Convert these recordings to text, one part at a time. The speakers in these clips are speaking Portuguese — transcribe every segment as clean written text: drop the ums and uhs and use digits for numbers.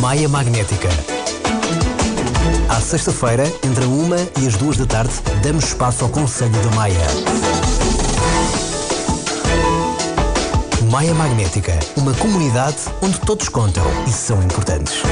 Maia Magnética. À sexta-feira, entre a 1 e as 2 da tarde, damos espaço ao Conselho da Maia. Maia Magnética, uma comunidade onde todos contam e são importantes.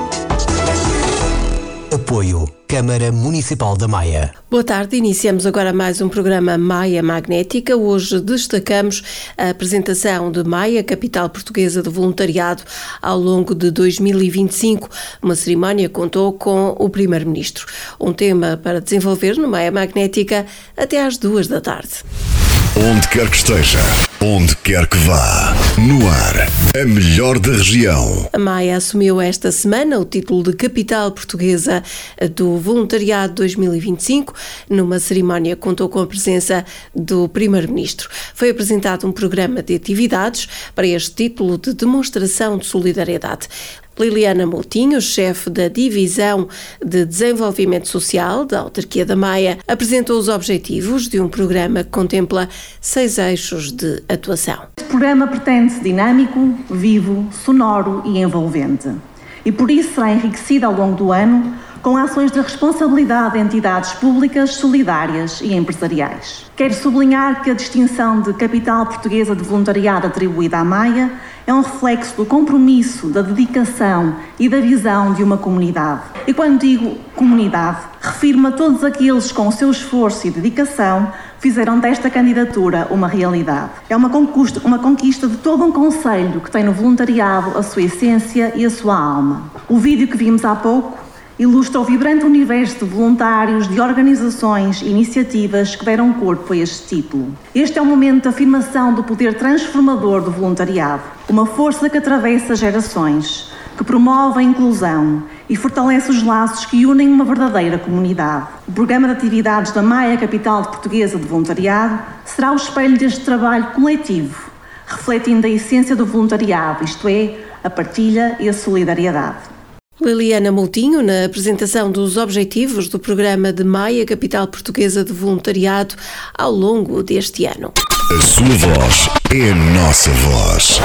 Apoio Câmara Municipal da Maia. Boa tarde, iniciamos agora mais um programa Maia Magnética. Hoje destacamos a apresentação de Maia, capital portuguesa de voluntariado, ao longo de 2025. Uma cerimónia contou com o Primeiro-Ministro. Um tema para desenvolver no Maia Magnética até às 2 da tarde. Onde quer que esteja, onde quer que vá, no ar, a melhor da região. A Maia assumiu esta semana o título de capital portuguesa do voluntariado 2025. Numa cerimónia contou com a presença do Primeiro-Ministro. Foi apresentado um programa de atividades para este título de demonstração de solidariedade. Liliana Moutinho, chefe da Divisão de Desenvolvimento Social da Autarquia da Maia, apresentou os objetivos de um programa que contempla 6 eixos de atuação. Este programa pretende-se dinâmico, vivo, sonoro e envolvente. E por isso será enriquecido ao longo do ano com ações de responsabilidade de entidades públicas, solidárias e empresariais. Quero sublinhar que a distinção de capital portuguesa de voluntariado atribuída à Maia é um reflexo do compromisso, da dedicação e da visão de uma comunidade. E quando digo comunidade, refiro-me a todos aqueles que com o seu esforço e dedicação fizeram desta candidatura uma realidade. É uma conquista de todo um concelho que tem no voluntariado a sua essência e a sua alma. O vídeo que vimos há pouco ilustra o vibrante universo de voluntários, de organizações e iniciativas que deram corpo a este título. Este é um momento de afirmação do poder transformador do voluntariado, uma força que atravessa gerações, que promove a inclusão e fortalece os laços que unem uma verdadeira comunidade. O programa de atividades da Maia, capital portuguesa de voluntariado, será o espelho deste trabalho coletivo, refletindo a essência do voluntariado, isto é, a partilha e a solidariedade. Liliana Moutinho, na apresentação dos objetivos do programa de Maia, capital portuguesa de voluntariado, ao longo deste ano. A sua voz é a nossa voz.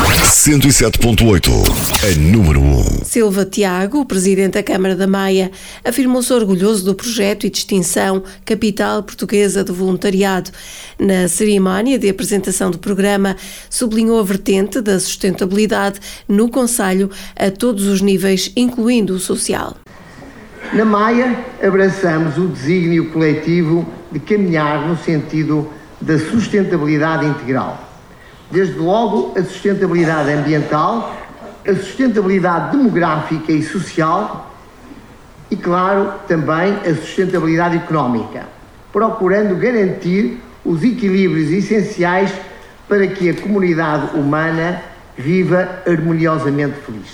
107.8, a número 1. Silva Tiago, presidente da Câmara da Maia, afirmou-se orgulhoso do projeto e distinção Capital Portuguesa de Voluntariado. Na cerimónia de apresentação do programa, sublinhou a vertente da sustentabilidade no concelho a todos os níveis, incluindo o social. Na Maia, abraçamos o desígnio coletivo de caminhar no sentido da sustentabilidade integral. Desde logo, a sustentabilidade ambiental, a sustentabilidade demográfica e social e, claro, também a sustentabilidade económica, procurando garantir os equilíbrios essenciais para que a comunidade humana viva harmoniosamente feliz.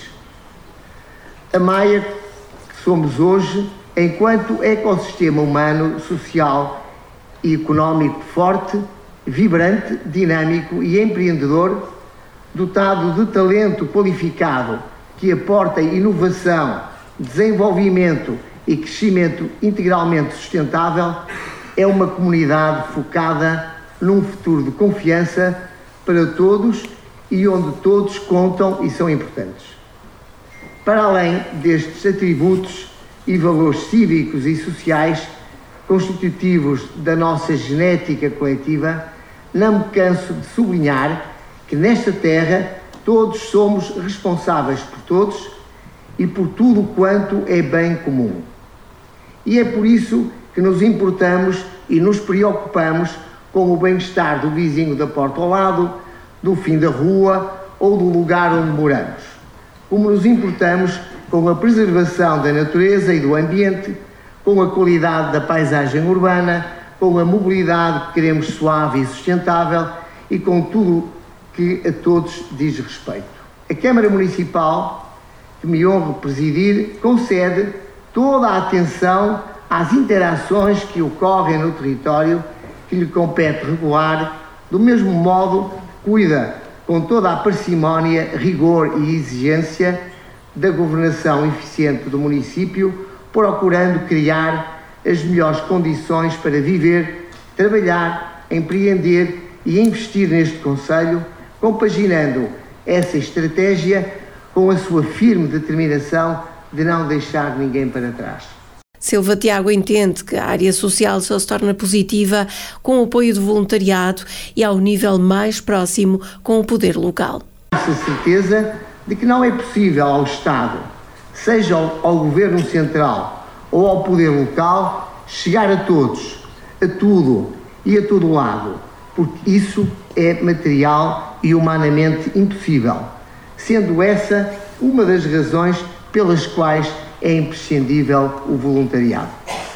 A Maia, que somos hoje, enquanto ecossistema humano, social e económico forte, vibrante, dinâmico e empreendedor, dotado de talento qualificado que aporta inovação, desenvolvimento e crescimento integralmente sustentável, é uma comunidade focada num futuro de confiança para todos e onde todos contam e são importantes. Para além destes atributos e valores cívicos e sociais constitutivos da nossa genética coletiva, não me canso de sublinhar que nesta terra todos somos responsáveis por todos e por tudo quanto é bem comum. E é por isso que nos importamos e nos preocupamos com o bem-estar do vizinho da porta ao lado, do fim da rua ou do lugar onde moramos. Como nos importamos com a preservação da natureza e do ambiente, com a qualidade da paisagem urbana, com a mobilidade que queremos suave e sustentável e com tudo que a todos diz respeito. A Câmara Municipal, que me honro presidir, concede toda a atenção às interações que ocorrem no território que lhe compete regular, do mesmo modo cuida com toda a parcimónia, rigor e exigência da governação eficiente do município, procurando criar as melhores condições para viver, trabalhar, empreender e investir neste concelho, compaginando essa estratégia com a sua firme determinação de não deixar ninguém para trás. Silva Tiago entende que a área social só se torna positiva com o apoio do voluntariado e ao nível mais próximo com o poder local. Essa certeza de que não é possível ao Estado, seja ao Governo Central ou ao poder local, chegar a todos, a tudo e a todo lado, porque isso é material e humanamente impossível, sendo essa uma das razões pelas quais é imprescindível o voluntariado.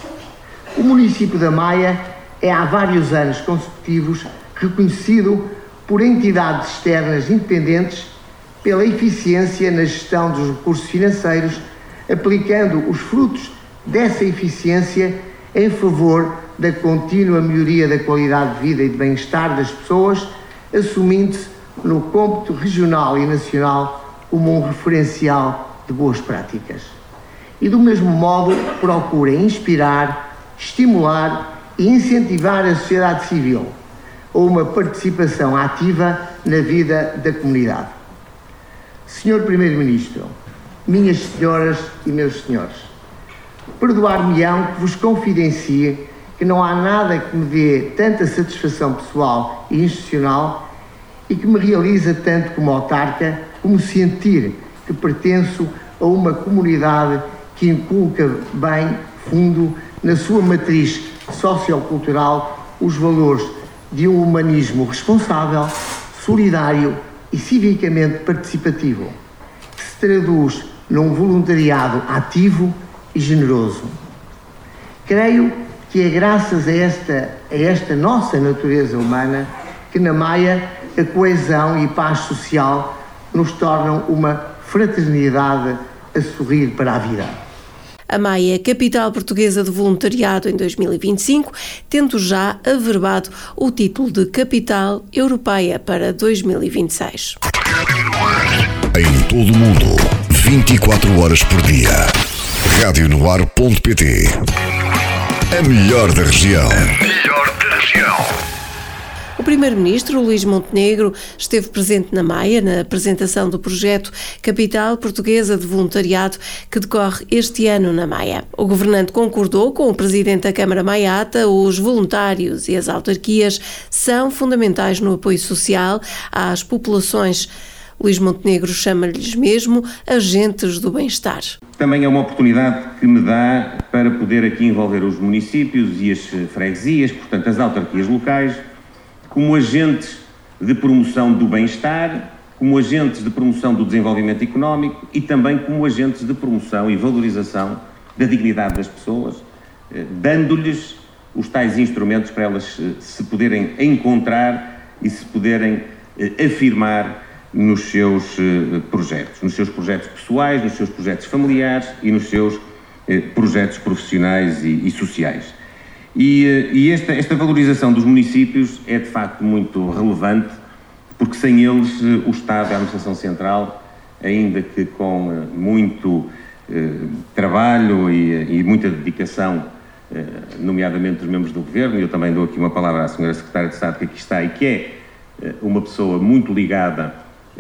O município da Maia é há vários anos consecutivos reconhecido por entidades externas independentes pela eficiência na gestão dos recursos financeiros, aplicando os frutos dessa eficiência em favor da contínua melhoria da qualidade de vida e de bem-estar das pessoas, assumindo-se no cômputo regional e nacional como um referencial de boas práticas. E do mesmo modo procura inspirar, estimular e incentivar a sociedade civil a uma participação ativa na vida da comunidade. Senhor Primeiro-Ministro, minhas senhoras e meus senhores, perdoar-me-ão que vos confidencie que não há nada que me dê tanta satisfação pessoal e institucional e que me realiza tanto como autarca, como sentir que pertenço a uma comunidade que inculca bem fundo na sua matriz sociocultural os valores de um humanismo responsável, solidário e civicamente participativo, que se traduz num voluntariado ativo e generoso. Creio que é graças a esta nossa natureza humana que na Maia a coesão e paz social nos tornam uma fraternidade a sorrir para a vida. A Maia é capital portuguesa de voluntariado em 2025, tendo já averbado o título de capital europeia para 2026. Em todo o mundo, 24 horas por dia. Radionoar.pt. A melhor da região. O Primeiro-Ministro, Luís Montenegro, esteve presente na Maia na apresentação do projeto Capital Portuguesa de Voluntariado, que decorre este ano na Maia. O governante concordou com o Presidente da Câmara Maiata: os voluntários e as autarquias são fundamentais no apoio social às populações. Luís Montenegro chama-lhes mesmo agentes do bem-estar. Também é uma oportunidade que me dá para poder aqui envolver os municípios e as freguesias, portanto as autarquias locais, como agentes de promoção do bem-estar, como agentes de promoção do desenvolvimento económico e também como agentes de promoção e valorização da dignidade das pessoas, dando-lhes os tais instrumentos para elas se poderem encontrar e se poderem afirmar nos seus projetos pessoais, nos seus projetos familiares e nos seus projetos profissionais e sociais. E esta valorização dos municípios é de facto muito relevante, porque sem eles o Estado e a Administração Central, ainda que com muito trabalho e muita dedicação, nomeadamente dos membros do Governo, e eu também dou aqui uma palavra à Sra. Secretária de Estado que aqui está e que é uma pessoa muito ligada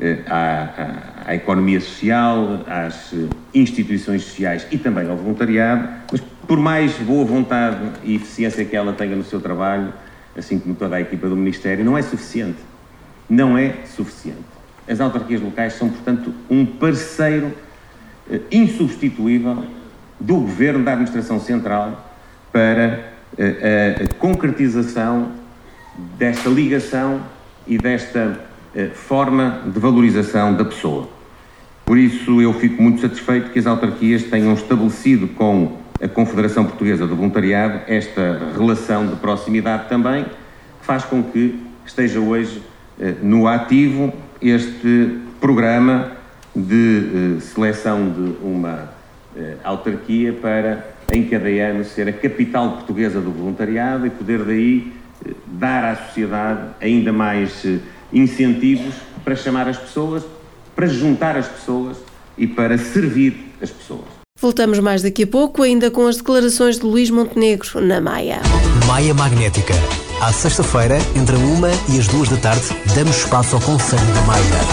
à economia social, às instituições sociais e também ao voluntariado, mas por mais boa vontade e eficiência que ela tenha no seu trabalho, assim como toda a equipa do Ministério, não é suficiente. Não é suficiente. As autarquias locais são, portanto, um parceiro insubstituível do Governo, da Administração Central, para a concretização desta ligação e desta forma de valorização da pessoa. Por isso eu fico muito satisfeito que as autarquias tenham estabelecido com a Confederação Portuguesa do Voluntariado esta relação de proximidade também, que faz com que esteja hoje no ativo este programa de seleção de uma autarquia para, em cada ano, ser a capital portuguesa do voluntariado e poder daí dar à sociedade ainda mais incentivos para chamar as pessoas, para juntar as pessoas e para servir as pessoas. Voltamos mais daqui a pouco, ainda com as declarações de Luís Montenegro na Maia. Maia Magnética. À sexta-feira, entre a 1 e as 2 da tarde, damos espaço ao Conselho da Maia.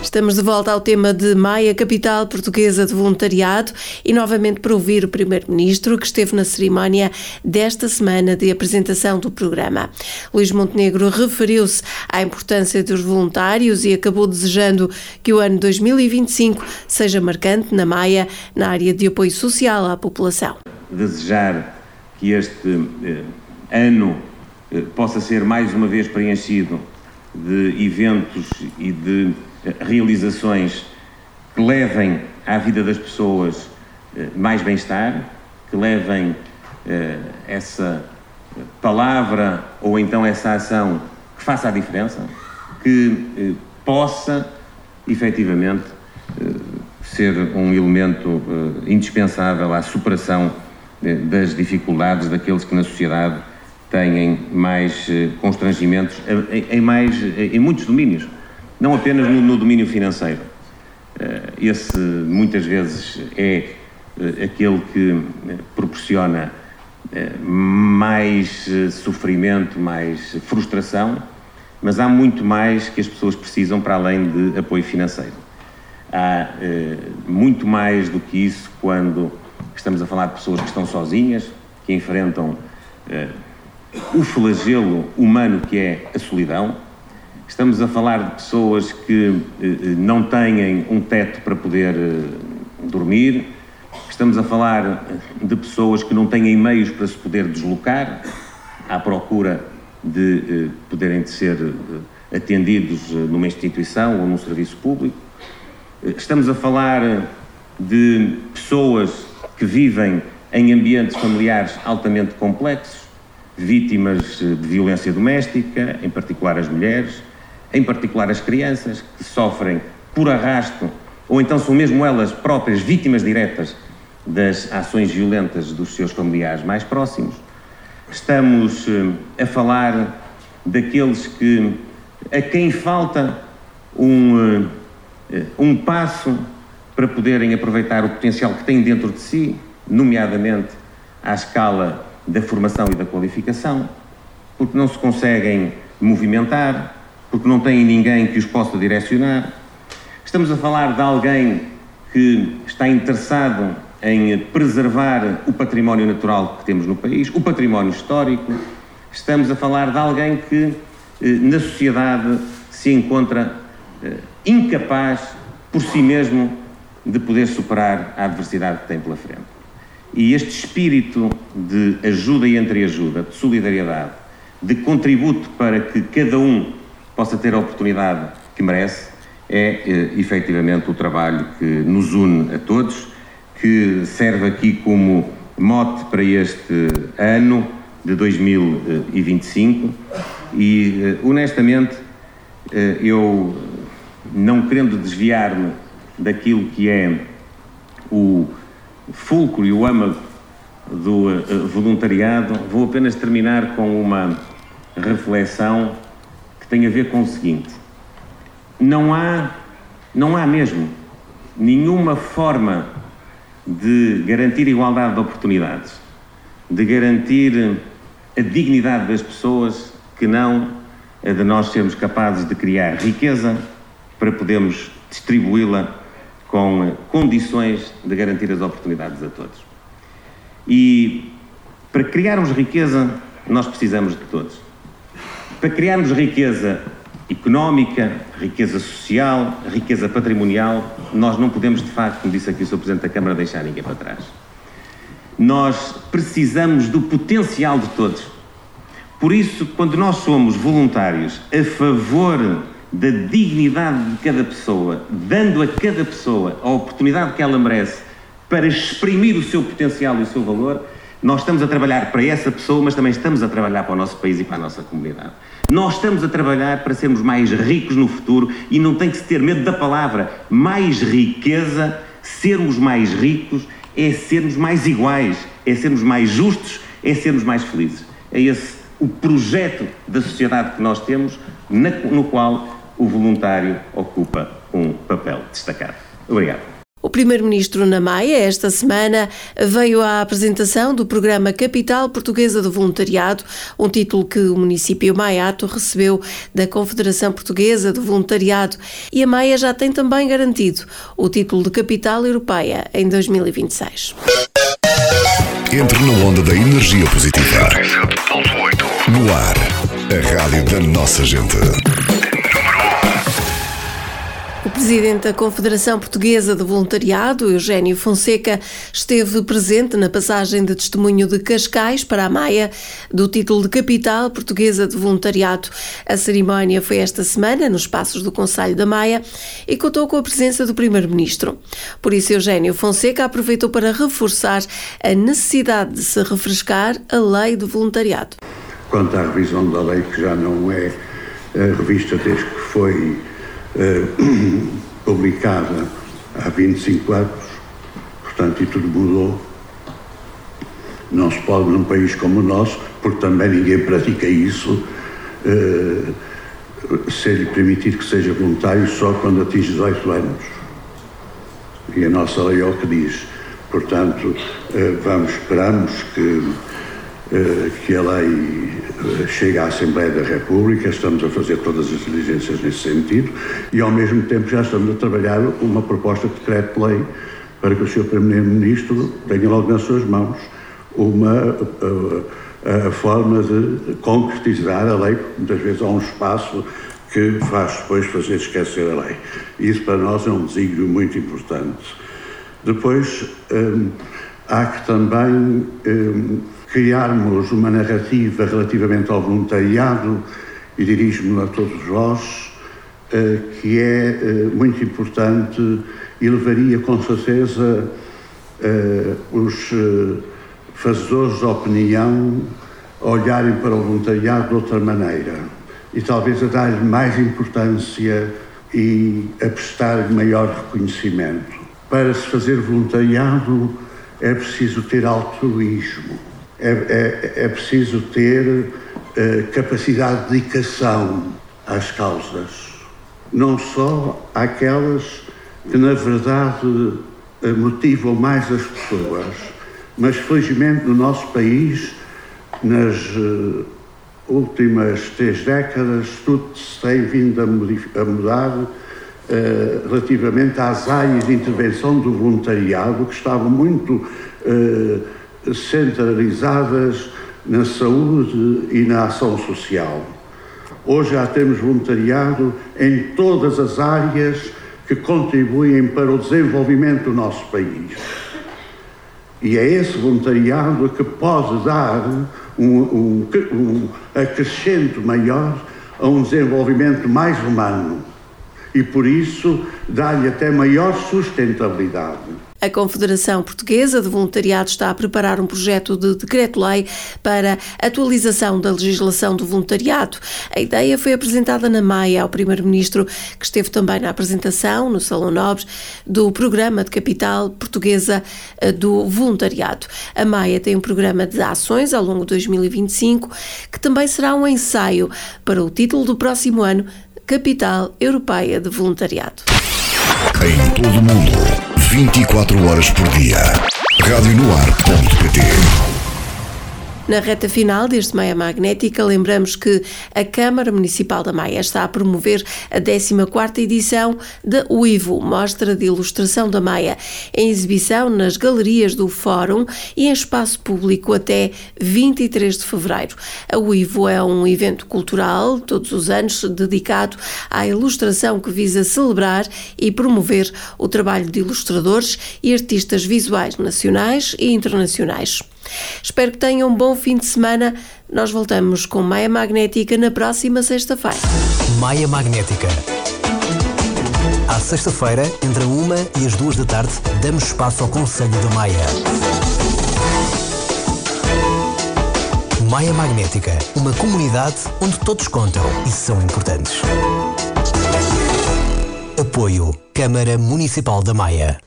Estamos de volta ao tema de Maia, capital portuguesa de voluntariado, e novamente para ouvir o Primeiro-Ministro, que esteve na cerimónia desta semana de apresentação do programa. Luís Montenegro referiu-se à importância dos voluntários e acabou desejando que o ano 2025 seja marcante na Maia, na área de apoio social à população. Desejar que este ano possa ser mais uma vez preenchido de eventos e de realizações que levem à vida das pessoas mais bem-estar, que levem essa palavra ou então essa ação que faça a diferença, que possa efetivamente ser um elemento indispensável à superação das dificuldades daqueles que na sociedade têm mais constrangimentos em muitos domínios, não apenas no domínio financeiro. Esse muitas vezes é aquele que proporciona mais sofrimento, mais frustração, mas há muito mais que as pessoas precisam para além de apoio financeiro. Há muito mais do que isso quando estamos a falar de pessoas que estão sozinhas, que enfrentam o flagelo humano que é a solidão. Estamos a falar de pessoas que não têm um teto para poder dormir. Estamos a falar de pessoas que não têm meios para se poder deslocar à procura de poderem ser atendidos numa instituição ou num serviço público. Estamos a falar de pessoas que vivem em ambientes familiares altamente complexos, vítimas de violência doméstica, em particular as mulheres, em particular as crianças, que sofrem por arrasto, ou então são mesmo elas próprias vítimas diretas das ações violentas dos seus familiares mais próximos. Estamos a falar daqueles a quem falta um passo para poderem aproveitar o potencial que têm dentro de si, nomeadamente à escala da formação e da qualificação, porque não se conseguem movimentar, porque não têm ninguém que os possa direcionar. Estamos a falar de alguém que está interessado em preservar o património natural que temos no país, o património histórico. Estamos a falar de alguém que na sociedade se encontra incapaz por si mesmo de poder superar a adversidade que tem pela frente. E este espírito de ajuda e entreajuda, de solidariedade, de contributo para que cada um possa ter a oportunidade que merece, é efetivamente o trabalho que nos une a todos, que serve aqui como mote para este ano de 2025 e, honestamente, eu, não querendo desviar-me daquilo que é o fulcro e o âmago do voluntariado, vou apenas terminar com uma reflexão que tem a ver com o seguinte: não há mesmo nenhuma forma de garantir igualdade de oportunidades, de garantir a dignidade das pessoas, que não a de nós sermos capazes de criar riqueza para podermos distribuí-la com condições de garantir as oportunidades a todos. E para criarmos riqueza, nós precisamos de todos. Para criarmos riqueza económica, riqueza social, riqueza patrimonial, nós não podemos, de facto, como disse aqui o Sr. Presidente da Câmara, deixar ninguém para trás. Nós precisamos do potencial de todos. Por isso, quando nós somos voluntários a favor da dignidade de cada pessoa, dando a cada pessoa a oportunidade que ela merece para exprimir o seu potencial e o seu valor, nós estamos a trabalhar para essa pessoa, mas também estamos a trabalhar para o nosso país e para a nossa comunidade. Nós estamos a trabalhar para sermos mais ricos no futuro e não tem que se ter medo da palavra mais riqueza. Sermos mais ricos é sermos mais iguais, é sermos mais justos, é sermos mais felizes. É esse o projeto da sociedade que nós temos, no qual o voluntário ocupa um papel destacado. Obrigado. O Primeiro-Ministro na Maia, esta semana, veio à apresentação do programa Capital Portuguesa do Voluntariado, um título que o município maiato recebeu da Confederação Portuguesa do Voluntariado, e a Maia já tem também garantido o título de Capital Europeia em 2026. Entre na onda da energia positiva. No ar, a rádio da nossa gente. O presidente da Confederação Portuguesa de Voluntariado, Eugénio Fonseca, esteve presente na passagem de testemunho de Cascais para a Maia do título de Capital Portuguesa de Voluntariado. A cerimónia foi esta semana nos Passos do Concelho da Maia e contou com a presença do Primeiro-Ministro. Por isso, Eugénio Fonseca aproveitou para reforçar a necessidade de se refrescar a lei do voluntariado. Quanto à revisão da lei, que já não é revista desde que foi publicada há 25 anos, portanto, e tudo mudou. Não se pode, num país como o nosso, porque também ninguém pratica isso, ser-lhe permitido que seja voluntário só quando atinge 18 anos. E a nossa lei é o que diz. Portanto, esperamos que a lei chegue à Assembleia da República. Estamos a fazer todas as diligências nesse sentido e, ao mesmo tempo, já estamos a trabalhar uma proposta de decreto-lei para que o Sr. Primeiro-Ministro tenha logo nas suas mãos a forma de concretizar a lei, porque muitas vezes há um espaço que faz depois fazer esquecer a lei. Isso para nós é um desígnio muito importante. Depois, há que também criarmos uma narrativa relativamente ao voluntariado, e dirijo-me a todos vós, que é muito importante e levaria com certeza os fazedores de opinião a olharem para o voluntariado de outra maneira e talvez a dar-lhe mais importância e a prestar-lhe maior reconhecimento. Para se fazer voluntariado é preciso ter altruísmo. É preciso ter capacidade de dedicação às causas, não só àquelas que na verdade motivam mais as pessoas, mas felizmente no nosso país, nas últimas 3 décadas, tudo se tem vindo a mudar relativamente às áreas de intervenção do voluntariado, que estavam muito centralizadas na saúde e na ação social. Hoje já temos voluntariado em todas as áreas que contribuem para o desenvolvimento do nosso país. E é esse voluntariado que pode dar um acrescento maior a um desenvolvimento mais humano e, por isso, dá-lhe até maior sustentabilidade. A Confederação Portuguesa de Voluntariado está a preparar um projeto de decreto-lei para atualização da legislação do voluntariado. A ideia foi apresentada na Maia ao Primeiro-Ministro, que esteve também na apresentação, no Salão Nobres, do Programa de Capital Portuguesa do Voluntariado. A Maia tem um programa de ações ao longo de 2025, que também será um ensaio para o título do próximo ano, Capital Europeia de Voluntariado. Em todo o mundo, 24 horas por dia. Radionoar.pt. Na reta final deste Maia Magnética, lembramos que a Câmara Municipal da Maia está a promover a 14ª edição da UIVO, Mostra de Ilustração da Maia, em exibição nas galerias do Fórum e em espaço público até 23 de fevereiro. A UIVO é um evento cultural, todos os anos, dedicado à ilustração que visa celebrar e promover o trabalho de ilustradores e artistas visuais nacionais e internacionais. Espero que tenham um bom fim de semana. Nós voltamos com Maia Magnética na próxima sexta-feira. Maia Magnética. À sexta-feira, entre a 1 e as 2 da tarde, damos espaço ao Conselho da Maia. Maia Magnética, uma comunidade onde todos contam e são importantes. Apoio Câmara Municipal da Maia.